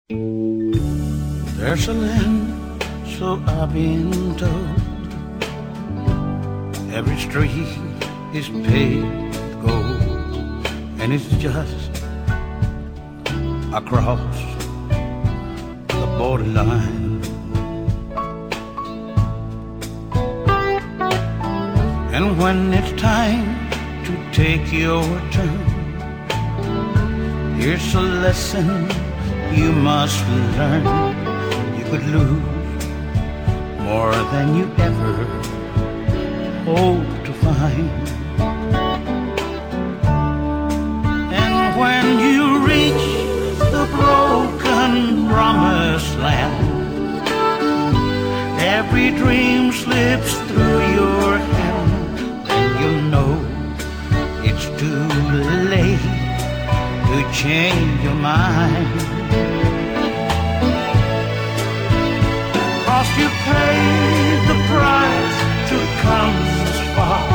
There's a land, so I've been told. Every street is paved with gold, and it's just across the borderline. And when it's time to take your turn, here's a lesson you must learn. You could lose more than you ever hope to find. And when you reach the broken promised land, every dream slips through your hand, and you'll know it's too late to change your mind. 'Cause you paid the price to come this far,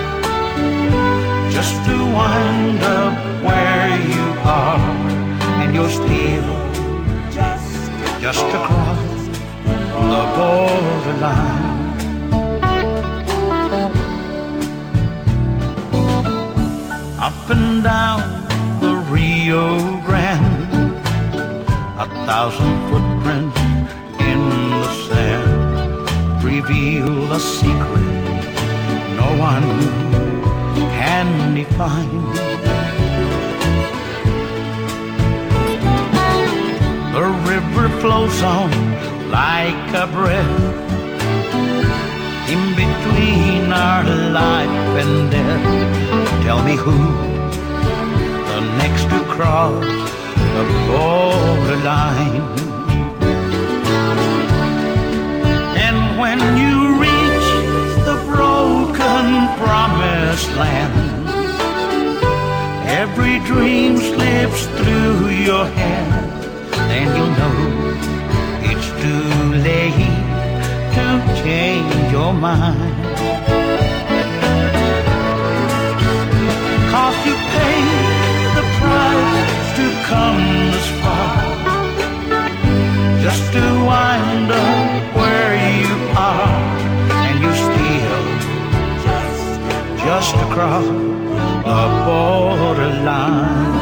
just to wind up where you are, and you're still just across the borderline. Up and down the Rio Grande, 1,000 footprints in the sand reveal a secret no one can define. The river flows on like a breath in between our life and death. Tell me who the next to cross the borderline. And when you reach the broken promised land, every dream slips through your hand, then you'll know it's too late to change your mind. 'Cause you paid the price to come this far, just to wind up where you are, and you're still just across the borderline.